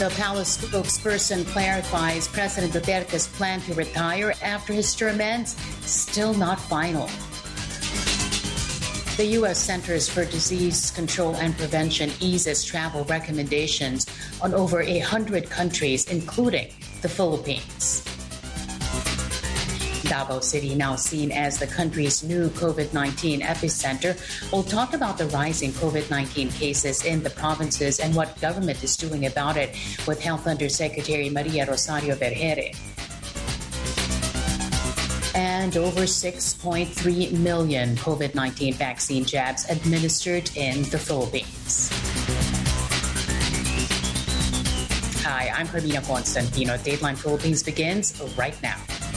The palace spokesperson clarifies President Duterte's plan to retire after his term ends still not final. The U.S. Centers for Disease Control and Prevention eases travel recommendations on over 100 countries, including the Philippines. Davao City, now seen as the country's new COVID-19 epicenter, will talk about the rising COVID-19 cases in the provinces and what government is doing about it with Health Undersecretary Maria Rosario Vergeire. And over 6.3 million COVID-19 vaccine jabs administered in the Philippines. Hi, I'm Carmina Constantino. Dateline Philippines begins right now.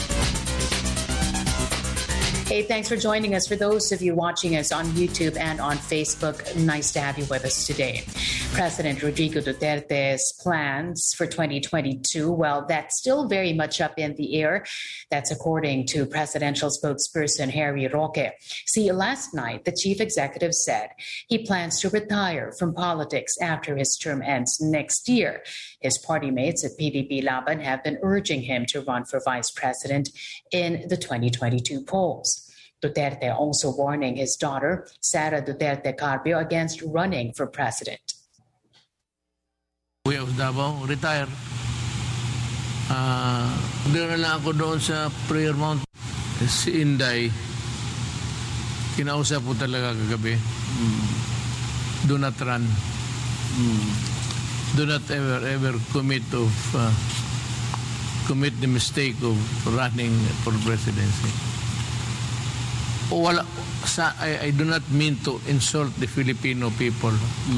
Hey, thanks for joining us. For those of you watching us on YouTube and on Facebook, nice to have you with us today. President Rodrigo Duterte's plans for 2022, well, that's still very much up in the air. That's according to presidential spokesperson Harry Roque. See, last night, the chief executive said he plans to retire from politics after his term ends next year. His party mates at PDP Laban have been urging him to run for vice president in the 2022 polls. Duterte also warning his daughter, Sara Duterte Carpio, against running for president. Kuya Davao, retire. Doon na ako doon sa prayer mount. Si Inday, kinausap po talaga kagabi. Do not run. Do not ever commit the mistake of running for presidency. I do not mean to insult the Filipino people.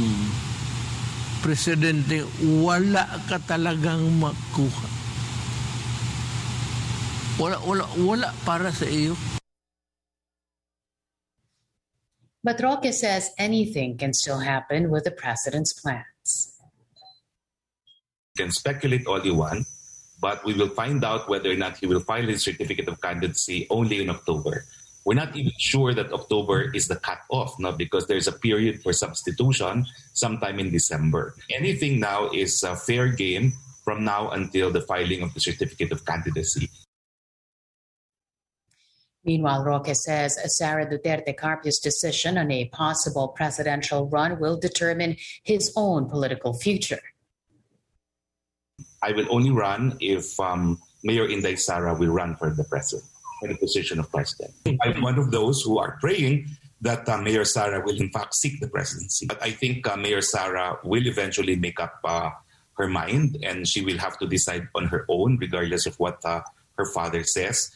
Presidente, wala ka talagang makuha. Wala para sa iyo. But Roque says anything can still happen with the president's plans. You can speculate all you want, but we will find out whether or not he will file his certificate of candidacy only in October. We're not even sure that October is the cutoff, no, because there's a period for substitution sometime in December. Anything now is a fair game from now until the filing of the certificate of candidacy. Meanwhile, Roque says Sara Duterte Carpio's decision on a possible presidential run will determine his own political future. I will only run if Mayor Inday Sara will run for the president. For the position of president. I'm one of those who are praying that Mayor Sara will in fact seek the presidency. But I think Mayor Sara will eventually make up her mind, and she will have to decide on her own regardless of what her father says.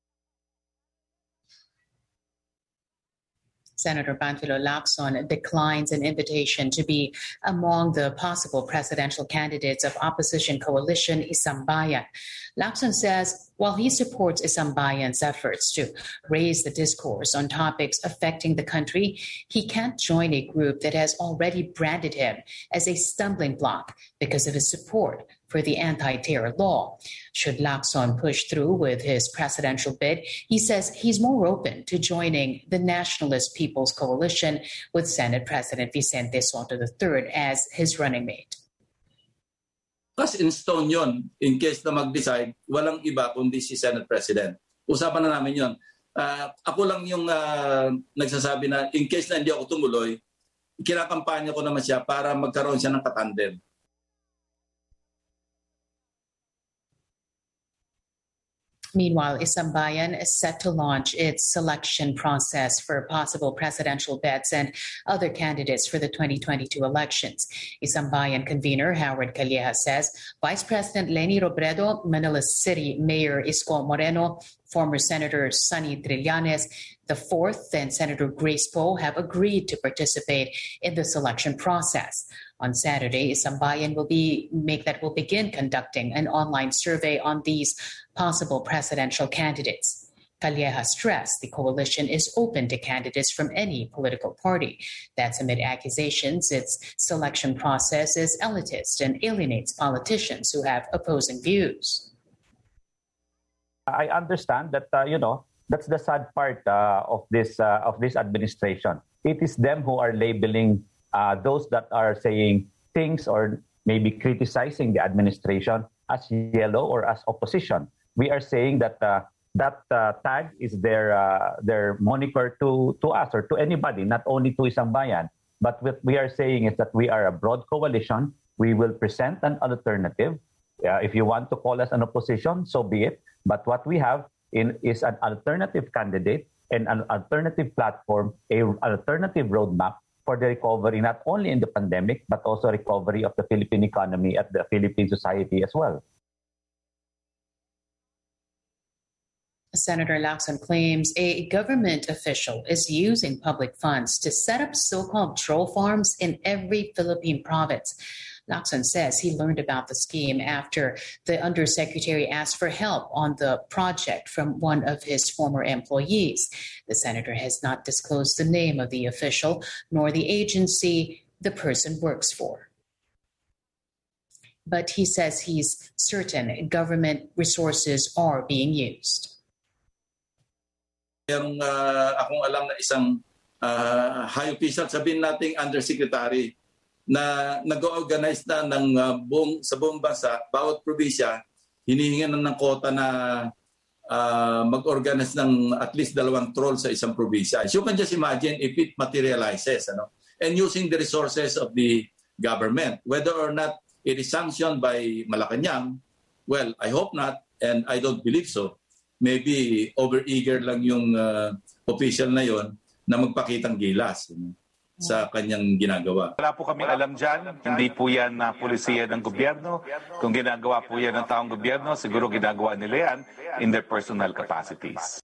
Senator Panfilo Lacson declines an invitation to be among the possible presidential candidates of opposition coalition Isang Bayan. Lacson says while he supports Isang Bayan's efforts to raise the discourse on topics affecting the country, he can't join a group that has already branded him as a stumbling block because of his support for the anti-terror law. Should Lacson push through with his presidential bid, he says he's more open to joining the Nationalist People's Coalition with Senate President Vicente Soto III as his running mate. Cast in stone yon, in case na mag-decide, walang iba kundi si Senate President. Usapan na namin yon. Ako lang yung nagsasabi na in case na hindi ako tumuloy, kinakampanya ko naman siya para magkaroon siya ng katandem. Meanwhile, Isang Bayan is set to launch its selection process for possible presidential bets and other candidates for the 2022 elections. Isang Bayan convener Howard Calleja says Vice President Leni Robredo, Manila City Mayor Isko Moreno, former Senator Sonny Trillanes, the fourth, and Senator Grace Poe have agreed to participate in the selection process. On Saturday, Isang Bayan will begin conducting an online survey on these possible presidential candidates. Calleja stressed the coalition is open to candidates from any political party. That's amid accusations its selection process is elitist and alienates politicians who have opposing views. I understand that, that's the sad part of this administration. It is them who are labeling those that are saying things or maybe criticizing the administration as yellow or as opposition. We are saying that that tag is their moniker to us or to anybody, not only to Isang Bayan. But what we are saying is that we are a broad coalition. We will present an alternative. If you want to call us an opposition, so be it. But what we have is an alternative candidate and an alternative platform, an alternative roadmap for the recovery, not only in the pandemic, but also recovery of the Philippine economy at the Philippine society as well. Senator Lacson claims a government official is using public funds to set up so-called troll farms in every Philippine province. Lacson says he learned about the scheme after the undersecretary asked for help on the project from one of his former employees. The senator has not disclosed the name of the official nor the agency the person works for. But he says he's certain government resources are being used. Yung akong alam na isang high official, sabihin nating undersecretary, na nag-organize na ng sa buong bansa, bawat probinsya, hinihingan ng kota na mag-organize ng at least 2 troll sa isang probinsya. So you can just imagine if it materializes, and using the resources of the government, whether or not it is sanctioned by Malacanang, well, I hope not, and I don't believe so. Maybe over-eager lang yung official na yon na magpakitang gilas sa kanyang ginagawa. Wala po kami alam dyan. Hindi po yan na pulisiya ng gobyerno. Kung ginagawa po yan ng taong gobyerno, siguro ginagawa nila yan in their personal capacities.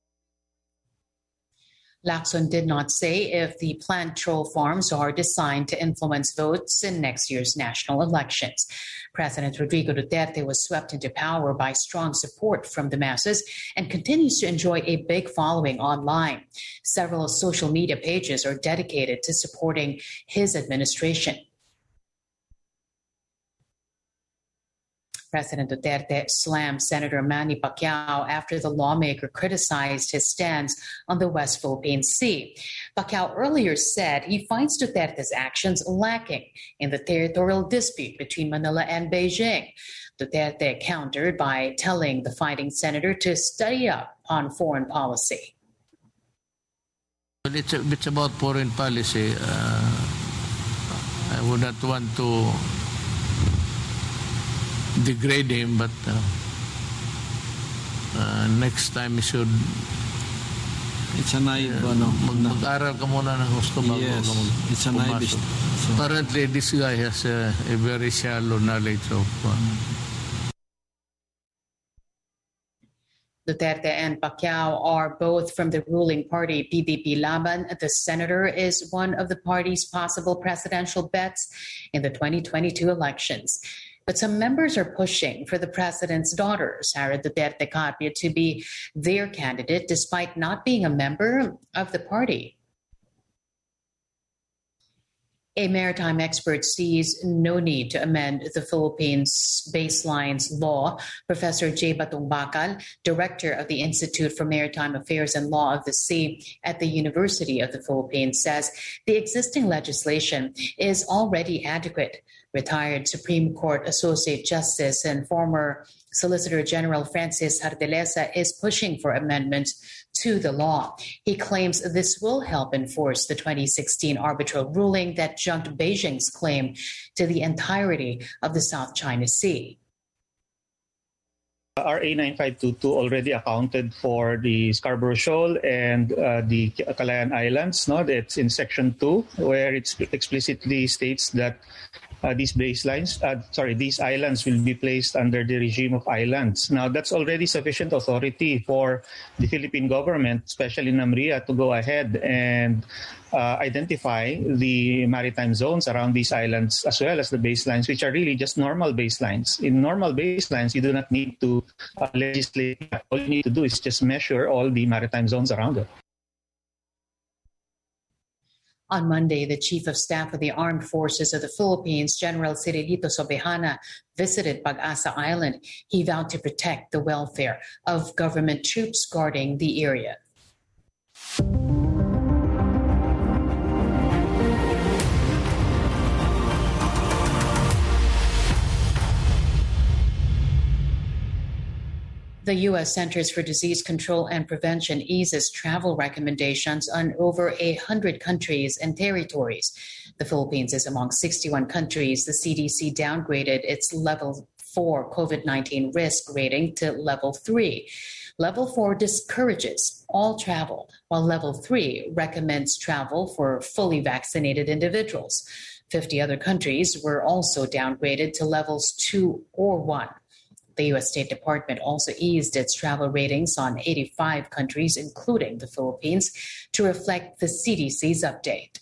Lacson did not say if the planned troll farms are designed to influence votes in next year's national elections. President Rodrigo Duterte was swept into power by strong support from the masses and continues to enjoy a big following online. Several social media pages are dedicated to supporting his administration. President Duterte slammed Senator Manny Pacquiao after the lawmaker criticized his stance on the West Philippine Sea. Pacquiao earlier said he finds Duterte's actions lacking in the territorial dispute between Manila and Beijing. Duterte countered by telling the fighting senator to study up on foreign policy. It's about foreign policy. I would not want to degrade him, but next time he should. It's a naive, mag-aral ka muna ng gusto bago yes, ka it's a naive. So, apparently, this guy has a very shallow knowledge of. Duterte and Pacquiao are both from the ruling party PDP Laban. The senator is one of the party's possible presidential bets in the 2022 elections. But some members are pushing for the president's daughter, Sara Duterte Carpio, to be their candidate despite not being a member of the party. A maritime expert sees no need to amend the Philippines Baselines Law. Professor J. Batong Bakal, director of the Institute for Maritime Affairs and Law of the Sea at the University of the Philippines, says the existing legislation is already adequate. Retired Supreme Court Associate Justice and former Solicitor General Francis Hardelesa is pushing for amendments to the law. He claims this will help enforce the 2016 arbitral ruling that junked Beijing's claim to the entirety of the South China Sea. RA 9522 already accounted for the Scarborough Shoal and the Calayan Islands. No, that's in Section 2, where it explicitly states that these islands will be placed under the regime of islands. Now, that's already sufficient authority for the Philippine government, especially NAMRIA, to go ahead and identify the maritime zones around these islands as well as the baselines, which are really just normal baselines. In normal baselines, you do not need to legislate. All you need to do is just measure all the maritime zones around it. On Monday, the Chief of Staff of the Armed Forces of the Philippines, General Cirilito Sobejana, visited Pag-asa Island. He vowed to protect the welfare of government troops guarding the area. The U.S. Centers for Disease Control and Prevention eases travel recommendations on over 100 countries and territories. The Philippines is among 61 countries. The CDC downgraded its level 4 COVID-19 risk rating to level 3. Level 4 discourages all travel, while level 3 recommends travel for fully vaccinated individuals. 50 other countries were also downgraded to levels 2 or 1. The U.S. State Department also eased its travel ratings on 85 countries, including the Philippines, to reflect the CDC's update.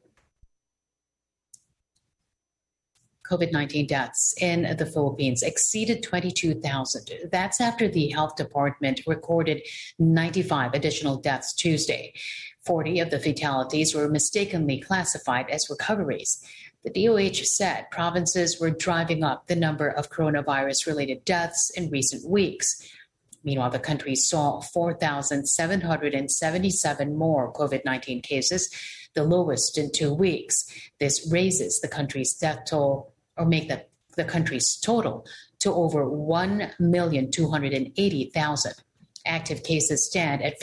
COVID-19 deaths in the Philippines exceeded 22,000. That's after the Health Department recorded 95 additional deaths Tuesday. 40 of the fatalities were mistakenly classified as recoveries. The DOH said provinces were driving up the number of coronavirus-related deaths in recent weeks. Meanwhile, the country saw 4,777 more COVID-19 cases, the lowest in 2 weeks. This raises the country's death toll, or make the country's total to over 1,280,000. Active cases stand at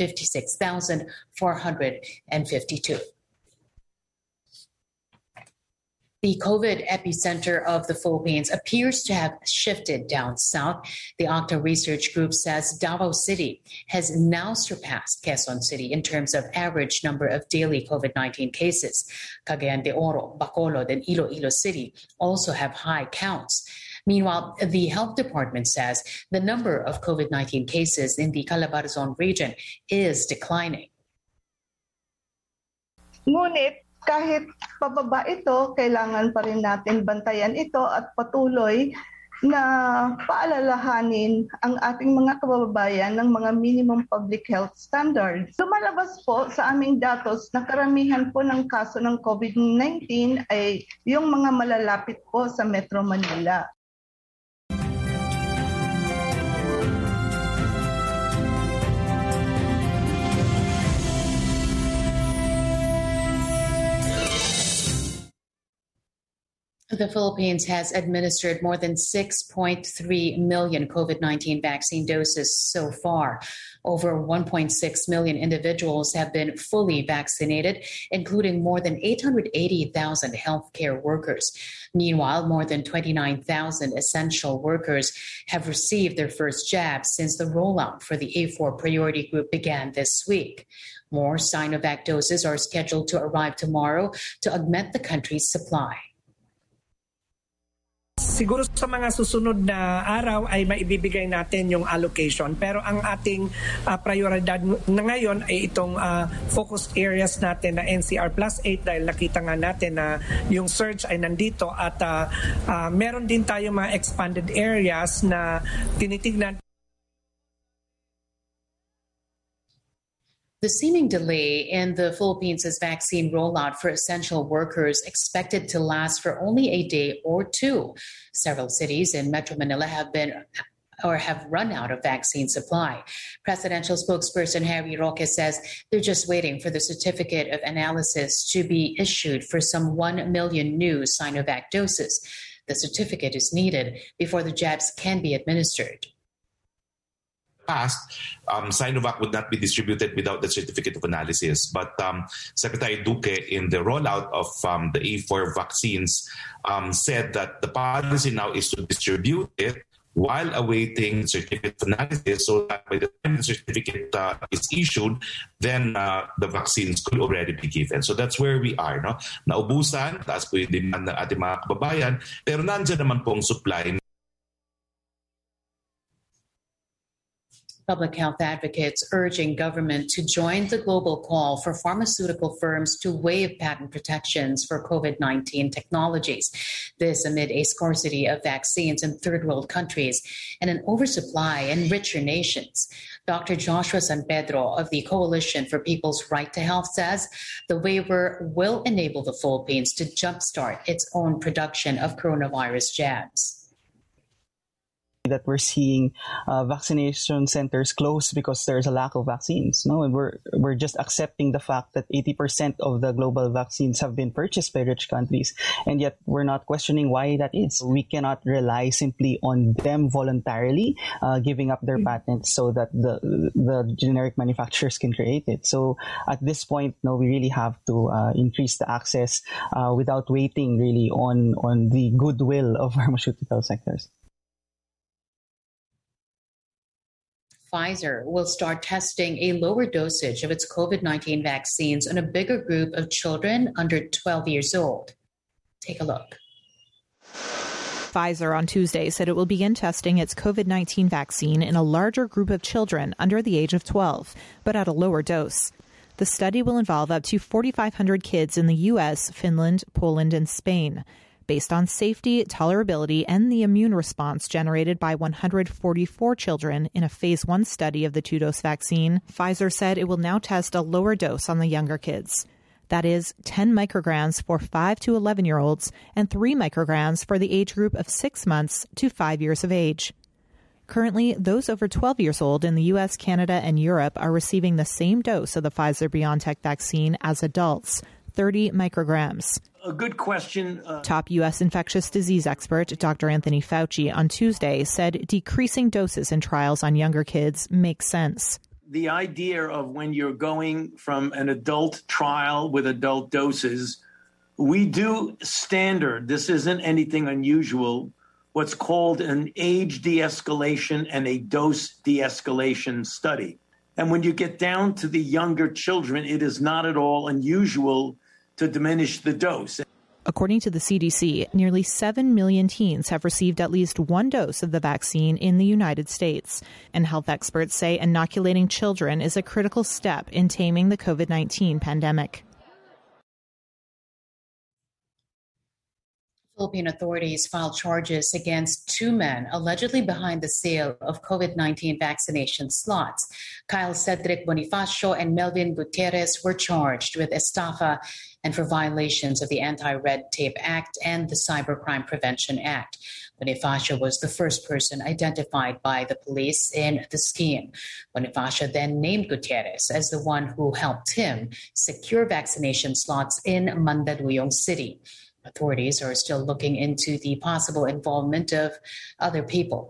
56,452. The COVID epicenter of the Philippines appears to have shifted down south. The Octa Research Group says Davao City has now surpassed Quezon City in terms of average number of daily COVID-19 cases. Cagayan de Oro, Bacolod, and Iloilo City also have high counts. Meanwhile, the Health Department says the number of COVID-19 cases in the Calabarzon region is declining. Ngunit kahit pababa ito, kailangan pa rin natin bantayan ito at patuloy na paalalahanin ang ating mga kababayan ng mga minimum public health standards. Lumalabas po sa aming datos na karamihan po ng kaso ng COVID-19 ay yung mga malalapit po sa Metro Manila. The Philippines has administered more than 6.3 million COVID-19 vaccine doses so far. Over 1.6 million individuals have been fully vaccinated, including more than 880,000 healthcare workers. Meanwhile, more than 29,000 essential workers have received their first jab since the rollout for the A4 priority group began this week. More Sinovac doses are scheduled to arrive tomorrow to augment the country's supply. Siguro sa mga susunod na araw ay maibibigay natin yung allocation. Pero ang ating prioridad na ngayon ay itong focus areas natin na NCR plus 8 dahil nakita nga natin na yung surge ay nandito at meron din tayo mga expanded areas na tinitignan. The seeming delay in the Philippines' vaccine rollout for essential workers expected to last for only a day or two. Several cities in Metro Manila have run out of vaccine supply. Presidential spokesperson Harry Roque says they're just waiting for the certificate of analysis to be issued for some 1 million new Sinovac doses. The certificate is needed before the jabs can be administered. Past, Sinovac would not be distributed without the certificate of analysis. But Secretary Duque, in the rollout of the A4 vaccines, said that the policy now is to distribute it while awaiting certificate of analysis, so that by the time the certificate is issued, then the vaccines could already be given. So that's where we are. No? Naubusan, taas po yung demand ng ating mga kababayan, pero nandiyan naman pong supply. Public health advocates urging government to join the global call for pharmaceutical firms to waive patent protections for COVID-19 technologies. This amid a scarcity of vaccines in third world countries and an oversupply in richer nations. Dr. Joshua San Pedro of the Coalition for People's Right to Health says the waiver will enable the Philippines to jumpstart its own production of coronavirus jabs. that we're seeing vaccination centers close because there's a lack of vaccines. No, and we're just accepting the fact that 80% of the global vaccines have been purchased by rich countries, and yet we're not questioning why that is. We cannot rely simply on them voluntarily giving up their patents so that the generic manufacturers can create it. So at this point, no, we really have to increase the access without waiting really on the goodwill of pharmaceutical sectors. Pfizer will start testing a lower dosage of its COVID-19 vaccines on a bigger group of children under 12 years old. Take a look. Pfizer on Tuesday said it will begin testing its COVID-19 vaccine in a larger group of children under the age of 12, but at a lower dose. The study will involve up to 4,500 kids in the U.S., Finland, Poland, and Spain. Based on safety, tolerability, and the immune response generated by 144 children in a phase 1 study of the two-dose vaccine, Pfizer said it will now test a lower dose on the younger kids. That is 10 micrograms for 5 to 11-year-olds and 3 micrograms for the age group of 6 months to 5 years of age. Currently, those over 12 years old in the U.S., Canada, and Europe are receiving the same dose of the Pfizer-BioNTech vaccine as adults, 30 micrograms. A good question. Top U.S. infectious disease expert Dr. Anthony Fauci on Tuesday said decreasing doses in trials on younger kids makes sense. The idea of when you're going from an adult trial with adult doses, we do standard, this isn't anything unusual, what's called an age de-escalation and a dose de-escalation study. And when you get down to the younger children, it is not at all unusual to diminish the dose. According to the CDC, nearly 7 million teens have received at least one dose of the vaccine in the United States. And health experts say inoculating children is a critical step in taming the COVID-19 pandemic. Philippine authorities filed charges against 2 men allegedly behind the sale of COVID-19 vaccination slots. Kyle Cedric Bonifacio and Melvin Gutierrez were charged with estafa and for violations of the Anti-Red Tape Act and the Cybercrime Prevention Act. Bonifacio was the first person identified by the police in the scheme. Bonifacio then named Gutierrez as the one who helped him secure vaccination slots in Mandaluyong City. Authorities are still looking into the possible involvement of other people.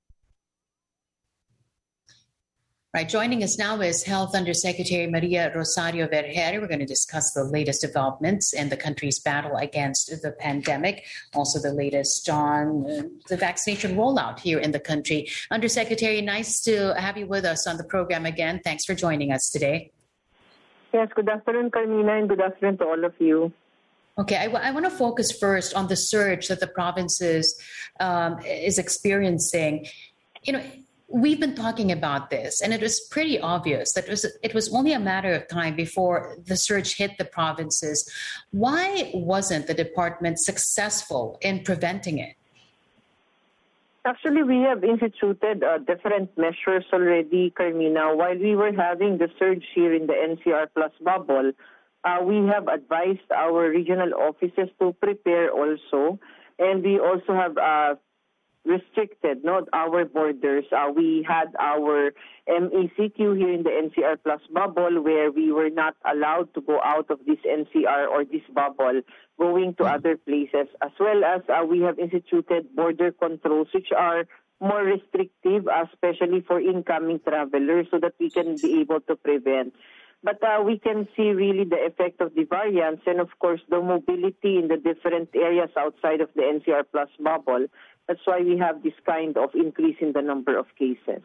Right, joining us now is Health Undersecretary Maria Rosario Vergeire. We're going to discuss the latest developments in the country's battle against the pandemic, also the latest on the vaccination rollout here in the country. Undersecretary, nice to have you with us on the program again. Thanks for joining us today. Yes, good afternoon, Carmina, and good afternoon to all of you. Okay, I want to focus first on the surge that the provinces is experiencing. You know, we've been talking about this, and it was pretty obvious that it was only a matter of time before the surge hit the provinces. Why wasn't the department successful in preventing it? Actually, we have instituted different measures already, Carmina. While we were having the surge here in the NCR Plus bubble, we have advised our regional offices to prepare also, and we also have restricted our borders. We had our MECQ here in the NCR Plus bubble where we were not allowed to go out of this NCR or this bubble going to other places, as well as we have instituted border controls which are more restrictive, especially for incoming travelers, so that we can be able to prevent. But we can see really the effect of the variants and, of course, the mobility in the different areas outside of the NCR Plus bubble. That's why we have this kind of increase in the number of cases.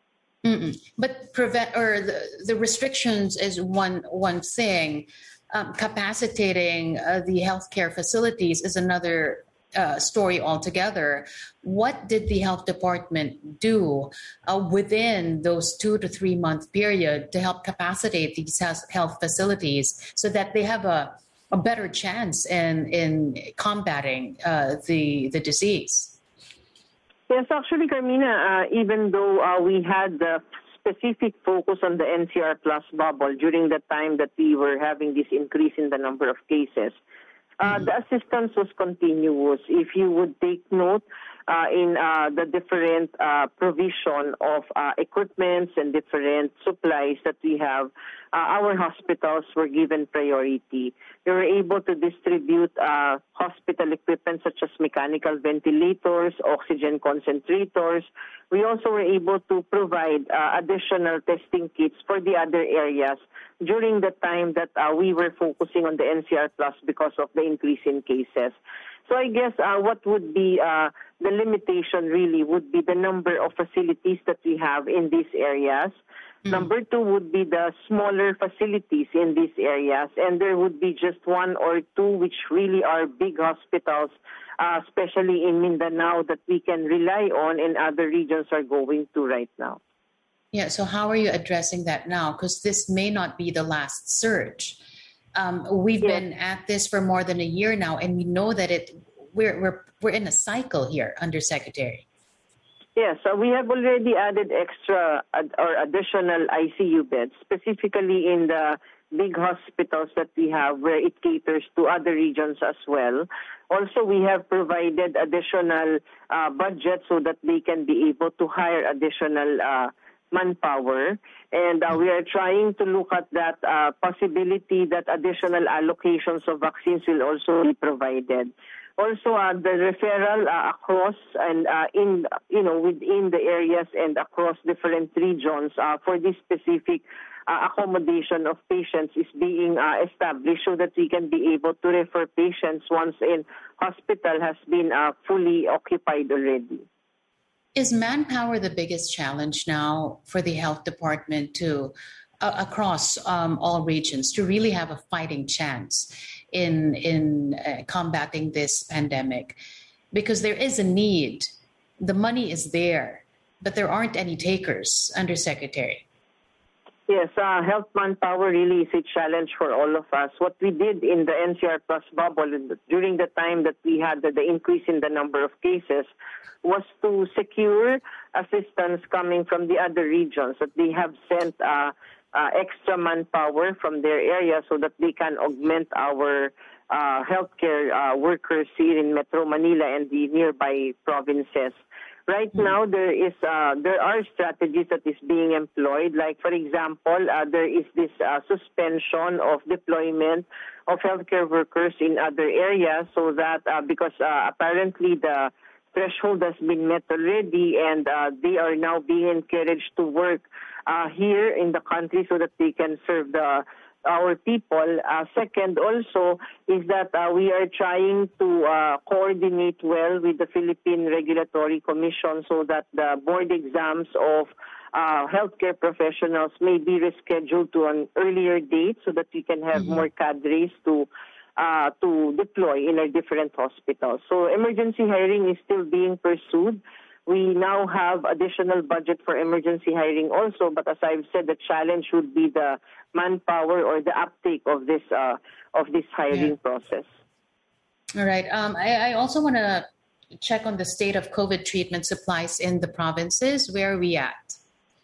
But the restrictions is one thing. Capacitating the healthcare facilities is another story altogether. What did the health department do within those 2 to 3 month period to help capacitate these health facilities so that they have a better chance in combating the disease? Yes, actually, Carmina, even though we had the specific focus on the NCR Plus bubble during the time that we were having this increase in the number of cases, the assistance was continuous. If you would take note, in the different provision of equipments and different supplies that we have, our hospitals were given priority. We were able to distribute hospital equipment such as mechanical ventilators, oxygen concentrators. We also were able to provide additional testing kits for the other areas during the time that we were focusing on the NCR Plus because of the increase in cases. So I guess what would be the limitation really would be the number of facilities that we have in these areas. Number two would be the smaller facilities in these areas, and there would be just one or two which really are big hospitals, especially in Mindanao, that we can rely on and other regions are going to right now. Yeah, so how are you addressing that now? Because this may not be the last surge. We've been at this for more than a year now, and we know that we're in a cycle here, Undersecretary. Yes, we have already added extra or additional ICU beds, specifically in the big hospitals that we have where it caters to other regions as well. Also, we have provided additional budget so that they can be able to hire additional manpower. And we are trying to look at that possibility that additional allocations of vaccines will also be provided. Also, the referral across and within the areas and across different regions for this specific accommodation of patients is being established so that we can be able to refer patients once in hospital has been fully occupied already. Is manpower the biggest challenge now for the health department to across all regions to really have a fighting chance in combating this pandemic? Because there is a need. The money is there, but there aren't any takers, Undersecretary. Yes, health manpower really is a challenge for all of us. What we did in the NCR Plus bubble during the time that we had the increase in the number of cases was to secure assistance coming from the other regions, that they have sent extra manpower from their area so that they can augment our healthcare workers here in Metro Manila and the nearby provinces. Right now, there are strategies that is being employed. Like, for example, there is this suspension of deployment of healthcare workers in other areas so that because apparently the threshold has been met already and they are now being encouraged to work here in the country so that they can serve our people. Second also is that we are trying to coordinate well with the Philippine Regulatory Commission so that the board exams of healthcare professionals may be rescheduled to an earlier date so that we can have more cadres to deploy in our different hospitals. So emergency hiring is still being pursued. We now have additional budget for emergency hiring also, but as I've said, the challenge would be the manpower or the uptake of this hiring process. All right. I also want to check on the state of COVID treatment supplies in the provinces. Where are we at?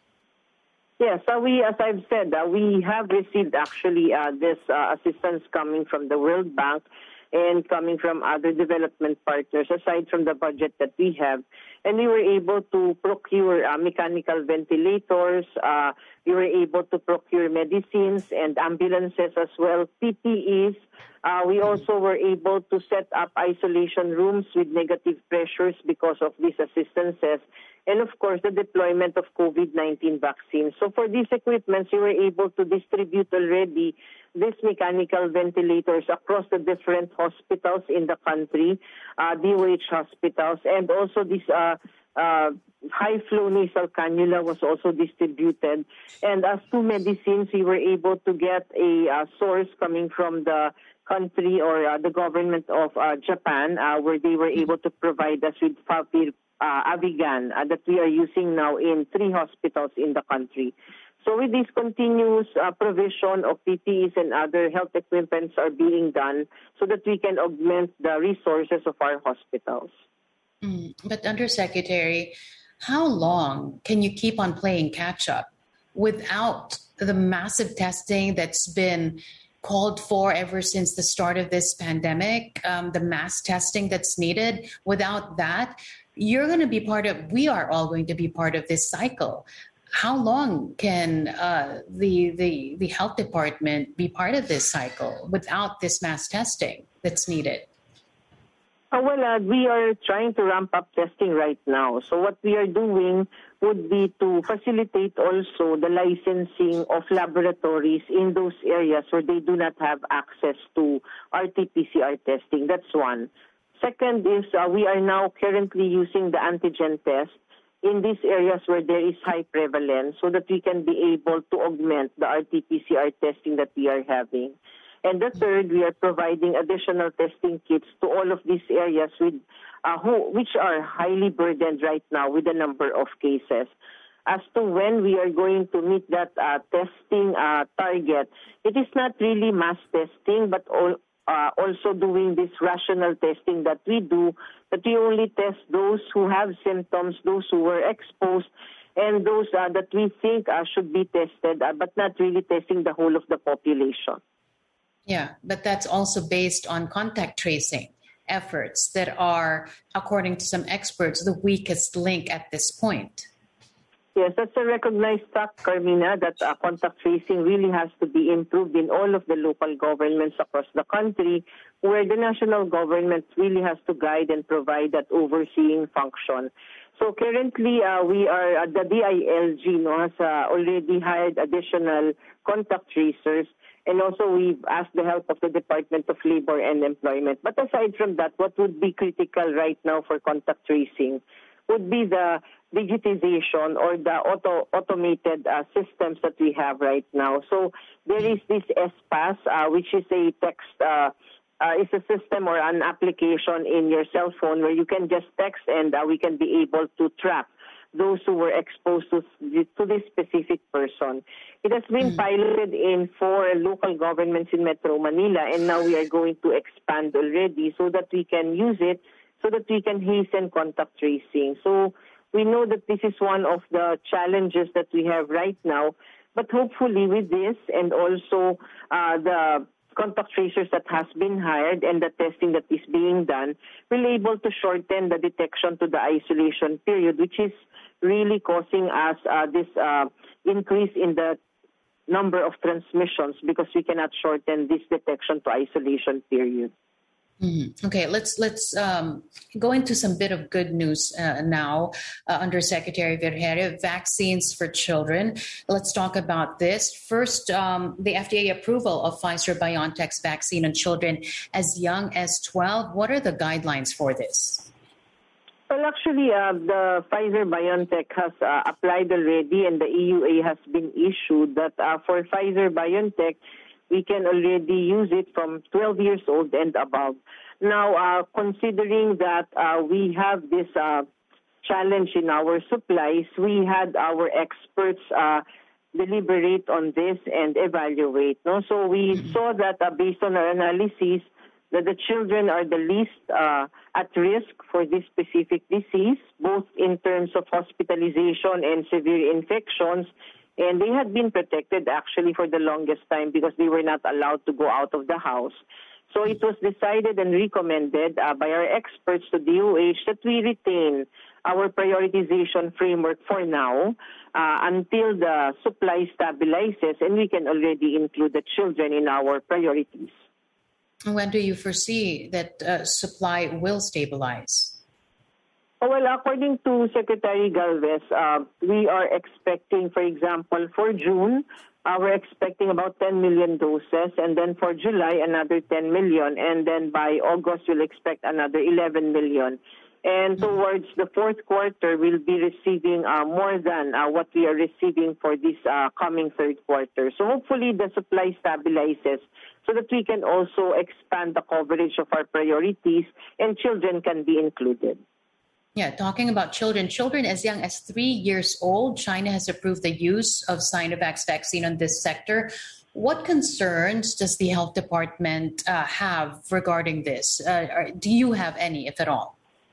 Yes, as I've said, we have received actually this assistance coming from the World Bank and coming from other development partners, aside from the budget that we have. And we were able to procure mechanical ventilators. We were able to procure medicines and ambulances as well, PPEs. We also were able to set up isolation rooms with negative pressures because of these assistances. And of course, the deployment of COVID-19 vaccines. So for these equipments, we were able to distribute already these mechanical ventilators across the different hospitals in the country, DOH hospitals, and also this high-flow nasal cannula was also distributed. And as to medicines, we were able to get a source coming from the country or the government of Japan, where they were able to provide us with Avigan that we are using now in 3 hospitals in the country. So with this continuous provision of PPEs and other health equipments are being done so that we can augment the resources of our hospitals. But Undersecretary, how long can you keep on playing catch-up without the massive testing that's been called for ever since the start of this pandemic, the mass testing that's needed? Without that, we are all going to be part of this cycle. How long can the health department be part of this cycle without this mass testing that's needed? We are trying to ramp up testing right now. So what we are doing would be to facilitate also the licensing of laboratories in those areas where they do not have access to RT-PCR testing. That's one. Second is we are now currently using the antigen test in these areas where there is high prevalence so that we can be able to augment the RT-PCR testing that we are having. And the third, we are providing additional testing kits to all of these areas which are highly burdened right now with the number of cases. As to when we are going to meet that testing target, it is not really mass testing, but also doing this rational testing that we do, that we only test those who have symptoms, those who were exposed, and those that we think should be tested, but not really testing the whole of the population. Yeah, but that's also based on contact tracing efforts that are, according to some experts, the weakest link at this point. Yes, that's a recognized fact, Carmina, that contact tracing really has to be improved in all of the local governments across the country, where the national government really has to guide and provide that overseeing function. So currently, the DILG has already hired additional contact tracers, and also we've asked the help of the Department of Labor and Employment. But aside from that, what would be critical right now for contact tracing would be the digitization or the automated systems that we have right now. So there is this SPAS, which is a text, is a system or an application in your cell phone where you can just text and we can be able to track those who were exposed to this specific person. It has been piloted in 4 local governments in Metro Manila, and now we are going to expand already so that we can use it, so that we can hasten contact tracing. So we know that this is one of the challenges that we have right now, but hopefully with this and also the contact tracers that has been hired and the testing that is being done, we'll be able to shorten the detection to the isolation period, which is really causing us this increase in the number of transmissions because we cannot shorten this detection to isolation period. Mm-hmm. Okay, let's go into some bit of good news now under Secretary Vergeire, vaccines for children. Let's talk about this. First, the FDA approval of Pfizer-BioNTech's vaccine on children as young as 12. What are the guidelines for this? Well, actually, the Pfizer-BioNTech has applied already, and the EUA has been issued that for Pfizer-BioNTech, we can already use it from 12 years old and above. Now, considering that we have this challenge in our supplies, we had our experts deliberate on this and evaluate. No? So we saw that based on our analysis, that the children are the least at risk for this specific disease, both in terms of hospitalization and severe infections. And they had been protected actually for the longest time because they were not allowed to go out of the house. So it was decided and recommended by our experts to DOH that we retain our prioritization framework for now until the supply stabilizes and we can already include the children in our priorities. When do you foresee that supply will stabilize? Well, according to Secretary Galvez, we are expecting, for example, for June, we're expecting about 10 million doses, and then for July, another 10 million, and then by August, we'll expect another 11 million. And towards the fourth quarter, we'll be receiving more than what we are receiving for this coming third quarter. So hopefully the supply stabilizes so that we can also expand the coverage of our priorities and children can be included. Yeah, talking about children as young as 3 years old, China has approved the use of Sinovac vaccine on this sector. What concerns does the health department have regarding this? Do you have any, if at all?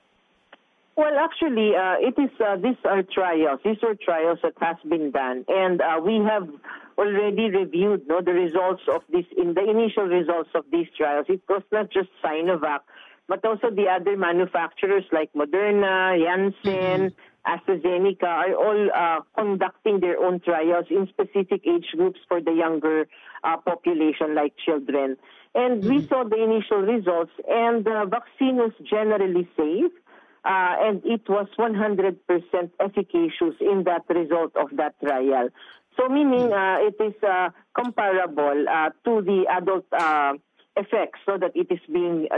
Well, actually, these are trials. These are trials that has been done, and we have already reviewed the results of this. In the initial results of these trials, it was not just Sinovac but also the other manufacturers like Moderna, Janssen, AstraZeneca are all conducting their own trials in specific age groups for the younger population, like children. And we saw the initial results, and the vaccine was generally safe, and it was 100% efficacious in that result of that trial. So meaning it is comparable to the adult effects, so that it is being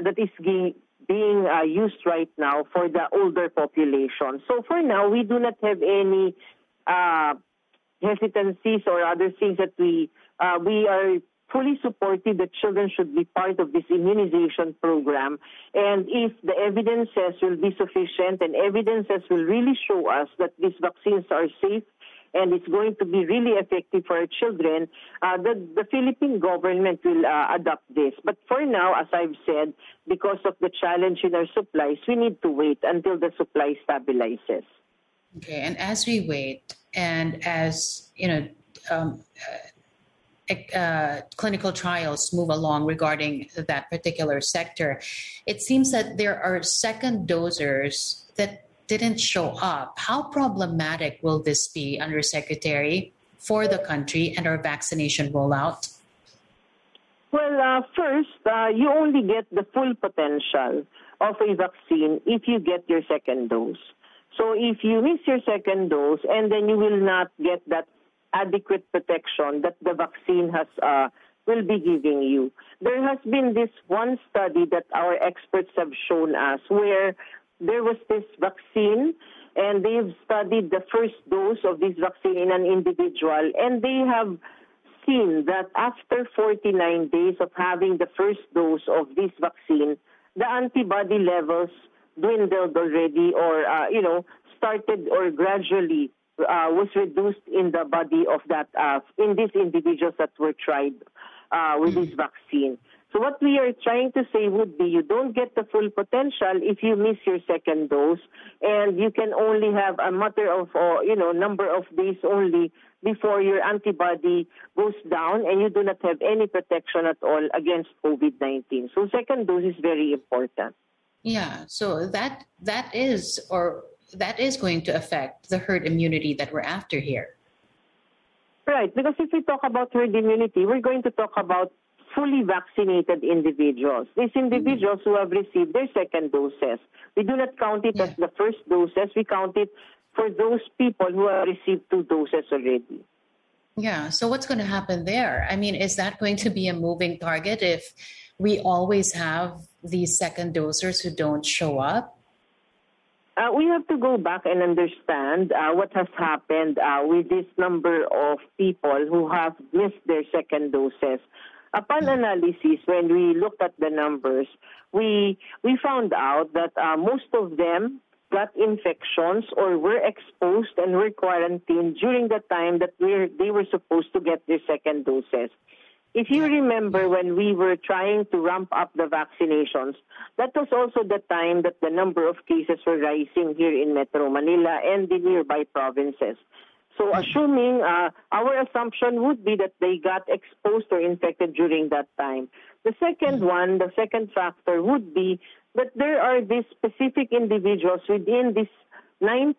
used right now for the older population. So for now, we do not have any hesitancies or other things that we are fully supportive that children should be part of this immunization program. And if the evidences will be sufficient and evidences will really show us that these vaccines are safe and it's going to be really effective for our children, the Philippine government will adopt this. But for now, as I've said, because of the challenge in our supplies, we need to wait until the supply stabilizes. Okay, and as we wait, and as clinical trials move along regarding that particular sector, it seems that there are second dosers that didn't show up. How problematic will this be, Undersecretary, for the country and our vaccination rollout? Well, first, you only get the full potential of a vaccine if you get your second dose. So if you miss your second dose, and then you will not get that adequate protection that the vaccine will be giving you. There has been this one study that our experts have shown us where there was this vaccine, and they've studied the first dose of this vaccine in an individual, and they have seen that after 49 days of having the first dose of this vaccine, the antibody levels dwindled already, or started or gradually was reduced in the body of that in these individuals that were tried with this vaccine. So what we are trying to say would be you don't get the full potential if you miss your second dose, and you can only have a matter of number of days only before your antibody goes down, and you do not have any protection at all against COVID-19. So second dose is very important. Yeah, so that is going to affect the herd immunity that we're after here. Right, because if we talk about herd immunity, we're going to talk about fully vaccinated individuals. These individuals who have received their second doses. We do not count it as the first doses. We count it for those people who have received 2 doses already. Yeah, so what's going to happen there? I mean, is that going to be a moving target if we always have these second dosers who don't show up? We have to go back and understand what has happened with this number of people who have missed their second doses. Upon analysis, when we looked at the numbers, we found out that most of them got infections or were exposed and were quarantined during the time that they were supposed to get their second doses. If you remember when we were trying to ramp up the vaccinations, that was also the time that the number of cases were rising here in Metro Manila and the nearby provinces. So assuming our assumption would be that they got exposed or infected during that time. The second factor would be that there are these specific individuals within this 9%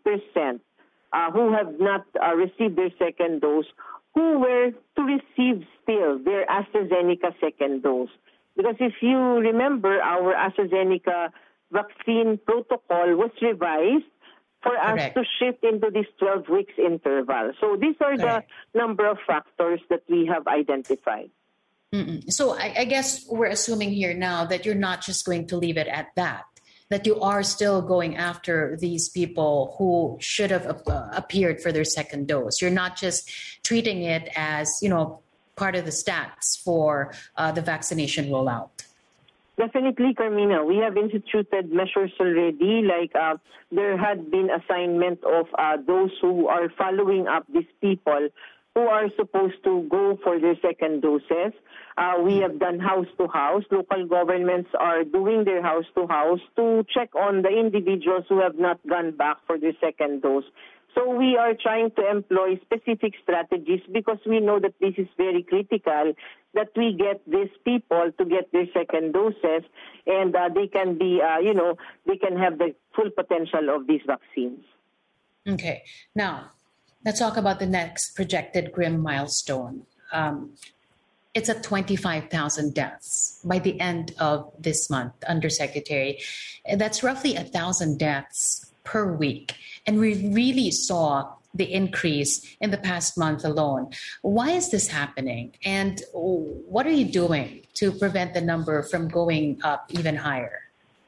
who have not received their second dose, who were to receive still their AstraZeneca second dose. Because if you remember, our AstraZeneca vaccine protocol was revised for us to shift into this 12 weeks interval. So these are the number of factors that we have identified. So I guess we're assuming here now that you're not just going to leave it at that you are still going after these people who should have appeared for their second dose. You're not just treating it as, part of the stats for the vaccination rollout. Definitely, Carmina. We have instituted measures already, like there had been assignment of those who are following up these people who are supposed to go for their second doses. We have done house-to-house. Local governments are doing their house-to-house to check on the individuals who have not gone back for their second dose. So we are trying to employ specific strategies because we know that this is very critical, that we get these people to get their second doses and they can be, they can have the full potential of these vaccines. Okay. Now, let's talk about the next projected grim milestone. It's at 25,000 deaths by the end of this month, Undersecretary. That's roughly 1,000 deaths per week. And we really saw the increase in the past month alone. Why is this happening? And what are you doing to prevent the number from going up even higher?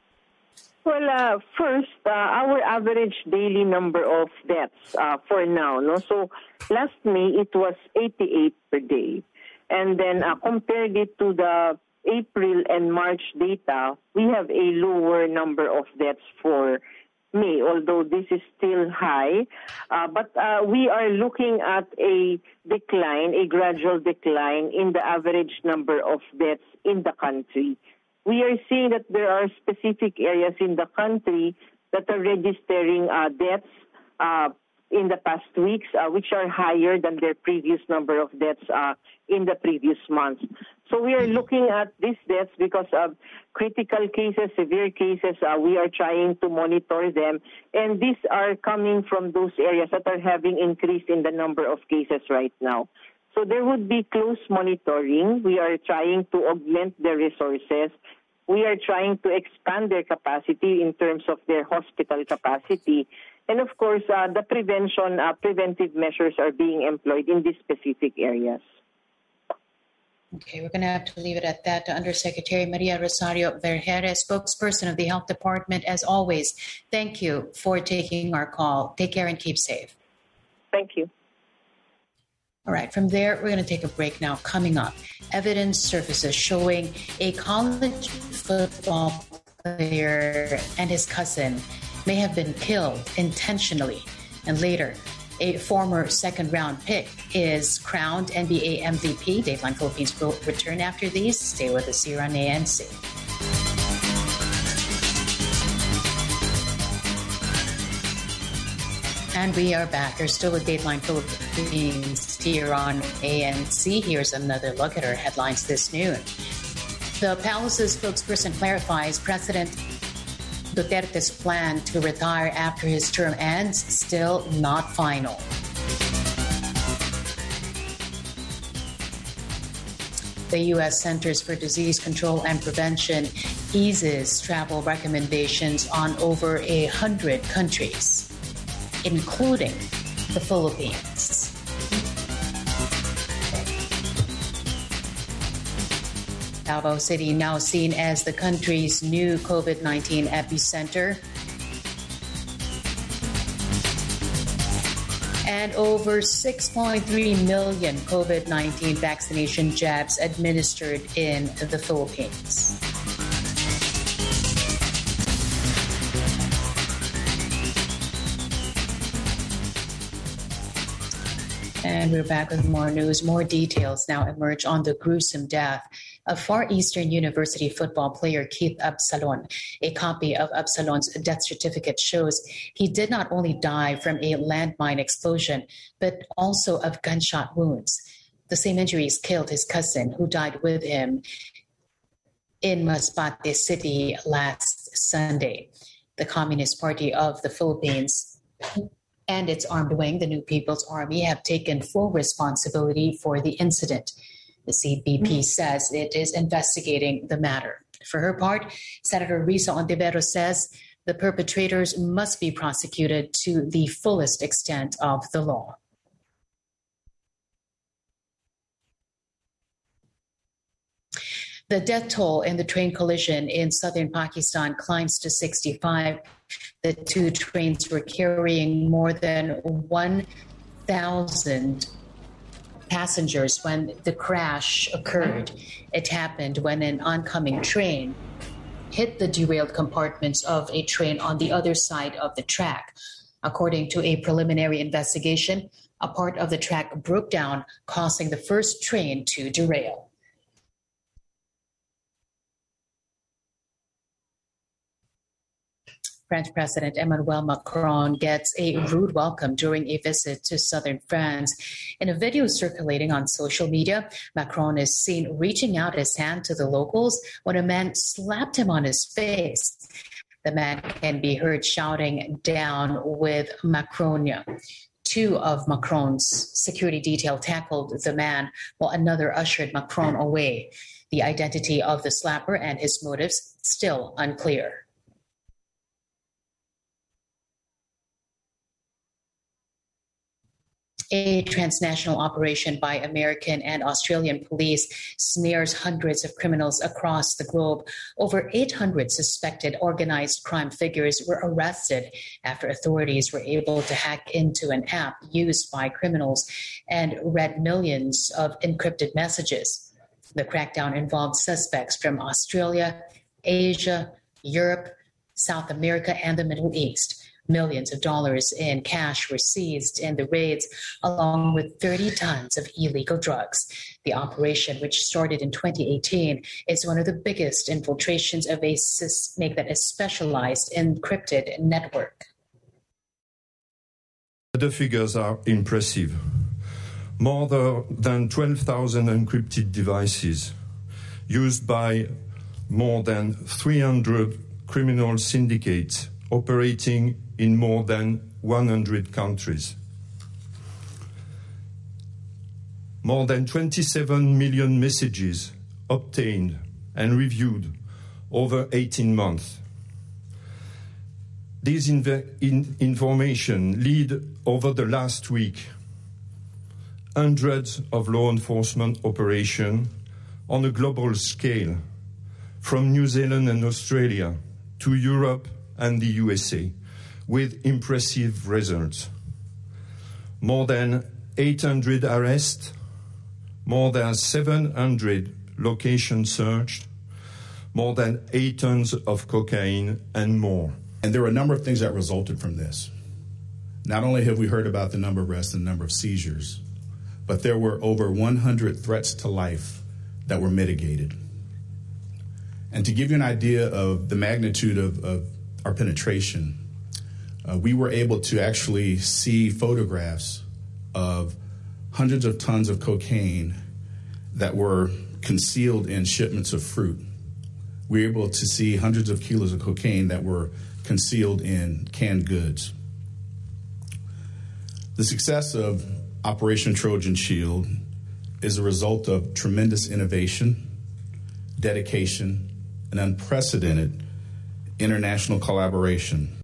Well, first, our average daily number of deaths for now. No? So last May, it was 88 per day. And then compared it to the April and March data, we have a lower number of deaths for May, although this is still high. But we are looking at a decline, a gradual decline in the average number of deaths in the country. We are seeing that there are specific areas in the country that are registering deaths in the past weeks, which are higher than their previous number of deaths in the previous months. So we are looking at these deaths because of critical cases, severe cases. We are trying to monitor them. And these are coming from those areas that are having increase in the number of cases right now. So there would be close monitoring. We are trying to augment their resources. We are trying to expand their capacity in terms of their hospital capacity. And of course, the preventive measures are being employed in these specific areas. Okay, we're going to have to leave it at that. Undersecretary Maria Rosario Vergeire, spokesperson of the Health Department, as always, thank you for taking our call. Take care and keep safe. Thank you. All right, from there, we're going to take a break now. Coming up, evidence surfaces showing a college football player and his cousin may have been killed intentionally. And later, a former second-round pick is crowned NBA MVP. Dateline Philippines will return after these. Stay with us here on ANC. And we are back. You're still with Dateline Philippines here on ANC. Here's another look at our headlines this noon. The palace's spokesperson clarifies President Duterte's plan to retire after his term ends still not final. The U.S. Centers for Disease Control and Prevention eases travel recommendations on over 100 countries, including the Philippines. Davao City now seen as the country's new COVID-19 epicenter. And over 6.3 million COVID-19 vaccination jabs administered in the Philippines. And we're back with more news. More details now emerge on the gruesome death of Far Eastern University football player Keith Absalon. A copy of Absalon's death certificate shows he did not only die from a landmine explosion, but also of gunshot wounds. The same injuries killed his cousin, who died with him in Masbate City last Sunday. The Communist Party of the Philippines and its armed wing, the New People's Army, have taken full responsibility for the incident. The CPP says it is investigating the matter. For her part, Senator Risa Ontiveros says the perpetrators must be prosecuted to the fullest extent of the law. The death toll in the train collision in southern Pakistan climbs to 65. The two trains were carrying more than 1,000 passengers when the crash occurred. It happened when an oncoming train hit the derailed compartments of a train on the other side of the track. According to a preliminary investigation, a part of the track broke down, causing the first train to derail. French President Emmanuel Macron gets a rude welcome during a visit to southern France. In a video circulating on social media, Macron is seen reaching out his hand to the locals when a man slapped him on his face. The man can be heard shouting down with Macronia. Two of Macron's security detail tackled the man while another ushered Macron away. The identity of the slapper and his motives still unclear. A transnational operation by American and Australian police snares hundreds of criminals across the globe. Over 800 suspected organized crime figures were arrested after authorities were able to hack into an app used by criminals and read millions of encrypted messages. The crackdown involved suspects from Australia, Asia, Europe, South America, and the Middle East. Millions of dollars in cash were seized in the raids, along with 30 tons of illegal drugs. The operation, which started in 2018, is one of the biggest infiltrations of a specialized encrypted network. The figures are impressive. More than 12,000 encrypted devices used by more than 300 criminal syndicates operating in more than 100 countries. More than 27 million messages obtained and reviewed over 18 months. This information led over the last week hundreds of law enforcement operations on a global scale, from New Zealand and Australia to Europe and the USA, with impressive results. More than 800 arrests, more than 700 locations searched, more than 8 tons of cocaine, and more. And there were a number of things that resulted from this. Not only have we heard about the number of arrests and the number of seizures, but there were over 100 threats to life that were mitigated. And to give you an idea of the magnitude of our penetration, we were able to actually see photographs of hundreds of tons of cocaine that were concealed in shipments of fruit. We were able to see hundreds of kilos of cocaine that were concealed in canned goods. The success of Operation Trojan Shield is a result of tremendous innovation, dedication, and unprecedented international collaboration.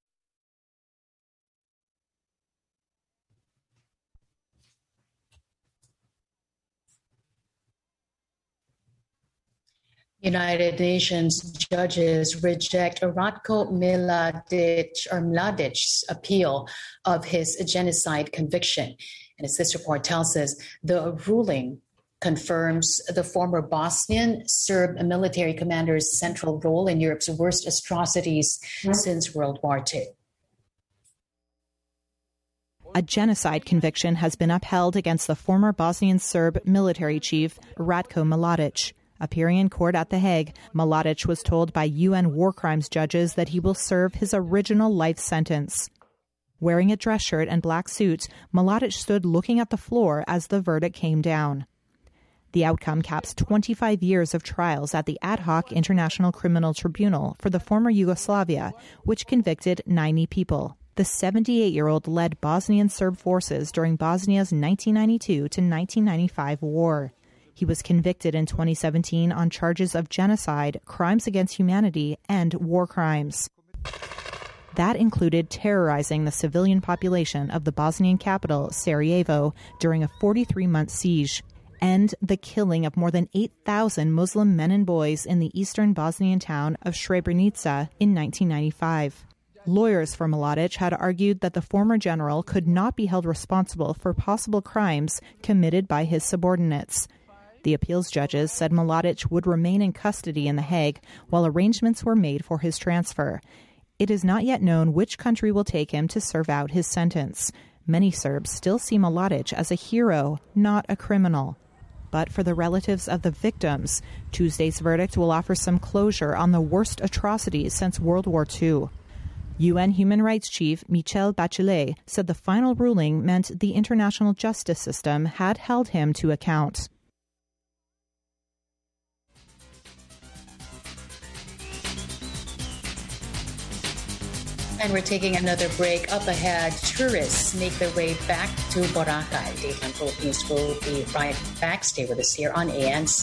United Nations judges reject Ratko Mladic's appeal of his genocide conviction. And as this report tells us, the ruling confirms the former Bosnian Serb military commander's central role in Europe's worst atrocities since World War II. A genocide conviction has been upheld against the former Bosnian Serb military chief Ratko Mladic. Appearing in court at The Hague, Mladic was told by UN war crimes judges that he will serve his original life sentence. Wearing a dress shirt and black suit, Mladic stood looking at the floor as the verdict came down. The outcome caps 25 years of trials at the Ad Hoc International Criminal Tribunal for the former Yugoslavia, which convicted 90 people. The 78-year-old led Bosnian Serb forces during Bosnia's 1992 to 1995 war. He was convicted in 2017 on charges of genocide, crimes against humanity, and war crimes. That included terrorizing the civilian population of the Bosnian capital, Sarajevo, during a 43-month siege, and the killing of more than 8,000 Muslim men and boys in the eastern Bosnian town of Srebrenica in 1995. Lawyers for Mladic had argued that the former general could not be held responsible for possible crimes committed by his subordinates. The appeals judges said Mladic would remain in custody in The Hague while arrangements were made for his transfer. It is not yet known which country will take him to serve out his sentence. Many Serbs still see Mladic as a hero, not a criminal. But for the relatives of the victims, Tuesday's verdict will offer some closure on the worst atrocities since World War II. UN Human Rights Chief Michelle Bachelet said the final ruling meant the international justice system had held him to account. And we're taking another break. Up ahead, tourists make their way back to Boracay. Daytime Philippines will be right back. Stay with us here on ANC.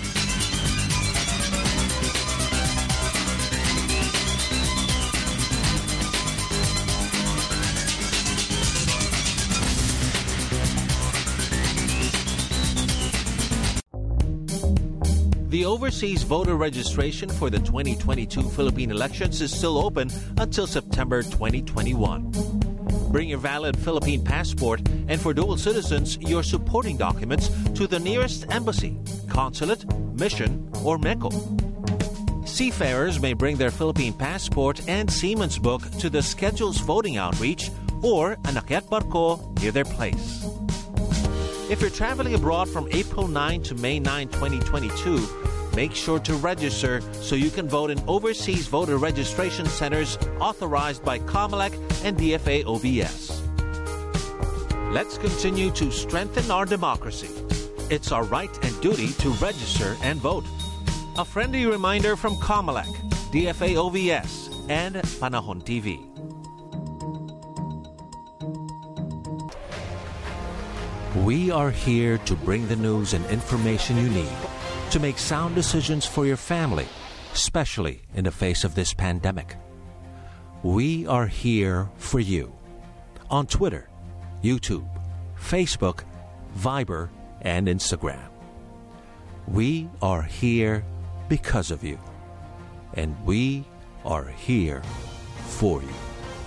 The overseas voter registration for the 2022 Philippine elections is still open until September 2021. Bring your valid Philippine passport and for dual citizens, your supporting documents to the nearest embassy, consulate, mission, or MECO. Seafarers may bring their Philippine passport and seaman's book to the scheduled voting outreach or an akyat barko near their place. If you're traveling abroad from April 9 to May 9, 2022, make sure to register so you can vote in overseas voter registration centers authorized by COMELEC and DFA-OVS. Let's continue to strengthen our democracy. It's our right and duty to register and vote. A friendly reminder from COMELEC, DFA-OVS, and Panahon TV. We are here to bring the news and information you need to make sound decisions for your family, especially in the face of this pandemic. We are here for you on Twitter, YouTube, Facebook, Viber, and Instagram. We are here because of you, and we are here for you.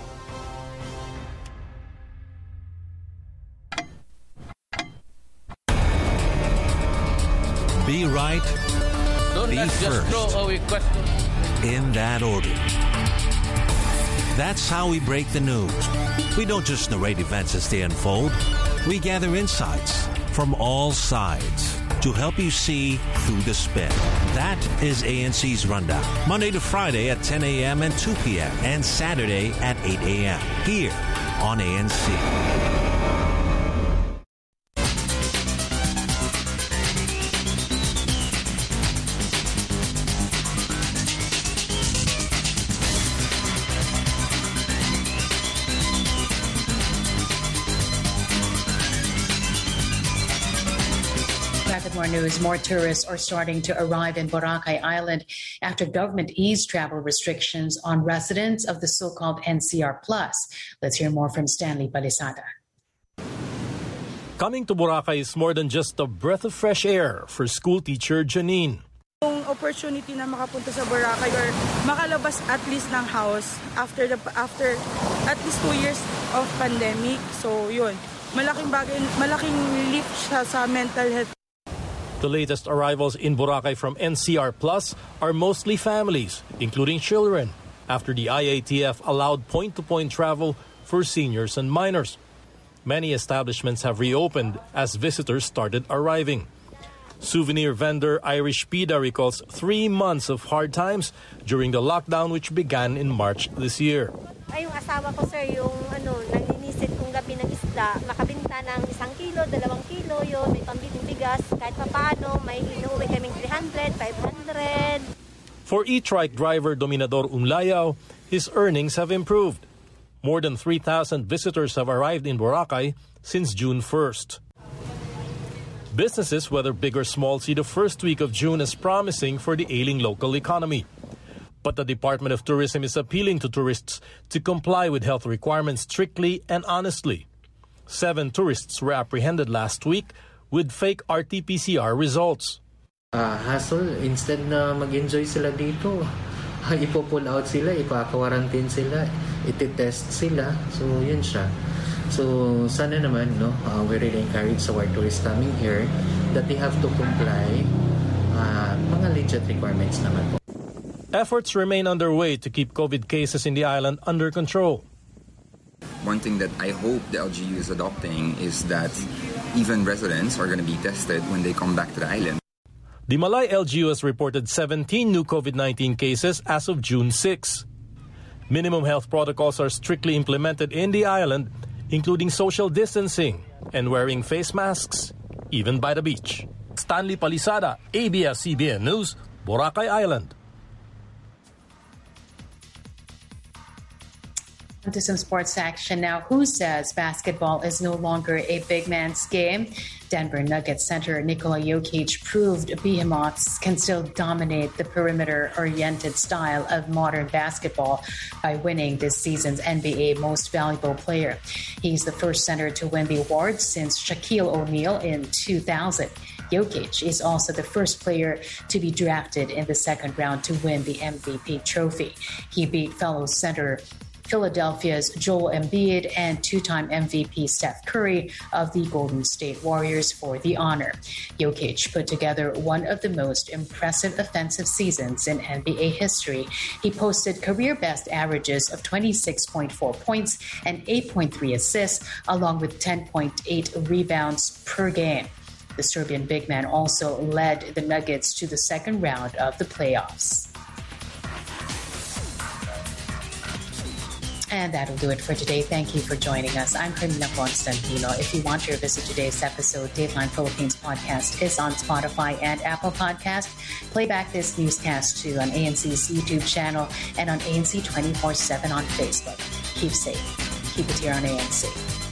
Be right, be first, in that order. That's how we break the news. We don't just narrate events as they unfold. We gather insights from all sides to help you see through the spin. That is ANC's Rundown. Monday to Friday at 10 a.m. and 2 p.m. and Saturday at 8 a.m. here on ANC. More news. More tourists are starting to arrive in Boracay Island after government eased travel restrictions on residents of the so-called NCR+. Let's hear more from Stanley Balisada. Coming to Boracay is more than just a breath of fresh air for school teacher Janine. Yung opportunity na makapunta sa Boracay or makalabas at least ng house after at least 2 years of pandemic. So yun, malaking bagay, malaking relief siya sa mental health. The latest arrivals in Boracay from NCR Plus are mostly families, including children, after the IATF allowed point-to-point travel for seniors and minors. Many establishments have reopened as visitors started arriving. Souvenir vendor Irish Pida recalls 3 months of hard times during the lockdown which began in March this year. Ay, yung asawa ko, sir, yung naninisid kong gabi ng isda, makabinta ng 1 kilo, 2 kilo yun, may pambiling bigas, kahit paano, may inuwi kaming 300, 500. For e-trike driver Dominador Unlayao, his earnings have improved. More than 3,000 visitors have arrived in Boracay since June 1st. Businesses, whether big or small, see the first week of June as promising for the ailing local economy. But the Department of Tourism is appealing to tourists to comply with health requirements strictly and honestly. 7 tourists were apprehended last week with fake RT-PCR results. Hassle, instead na mag-enjoy sila dito, ipo-pull out sila, ipaka-quarantine sila, iti-test sila. So, yun siya. So, sana naman, we really encourage our tourists coming here that they have to comply mga legit requirements naman po. Efforts remain underway to keep COVID cases in the island under control. One thing that I hope the LGU is adopting is that even residents are going to be tested when they come back to the island. The Malay LGU has reported 17 new COVID-19 cases as of June 6. Minimum health protocols are strictly implemented in the island, including social distancing and wearing face masks, even by the beach. Stanley Palisada, ABS-CBN News, Boracay Island. To some sports action now. Who says basketball is no longer a big man's game? Denver Nuggets center Nikola Jokic proved Behemoths can still dominate the perimeter-oriented style of modern basketball by winning this season's NBA Most Valuable Player. He's the first center to win the award since Shaquille O'Neal in 2000. Jokic is also the first player to be drafted in the second round to win the MVP trophy. He beat fellow center Philadelphia's Joel Embiid and two-time MVP Steph Curry of the Golden State Warriors for the honor. Jokic put together one of the most impressive offensive seasons in NBA history. He posted career-best averages of 26.4 points and 8.3 assists, along with 10.8 rebounds per game. The Serbian big man also led the Nuggets to the second round of the playoffs. And that'll do it for today. Thank you for joining us. I'm Carmina Constantino. If you want to revisit today's episode, Dateline Philippines podcast is on Spotify and Apple Podcast. Play back this newscast too on ANC's YouTube channel and on ANC 24/7 on Facebook. Keep safe. Keep it here on ANC.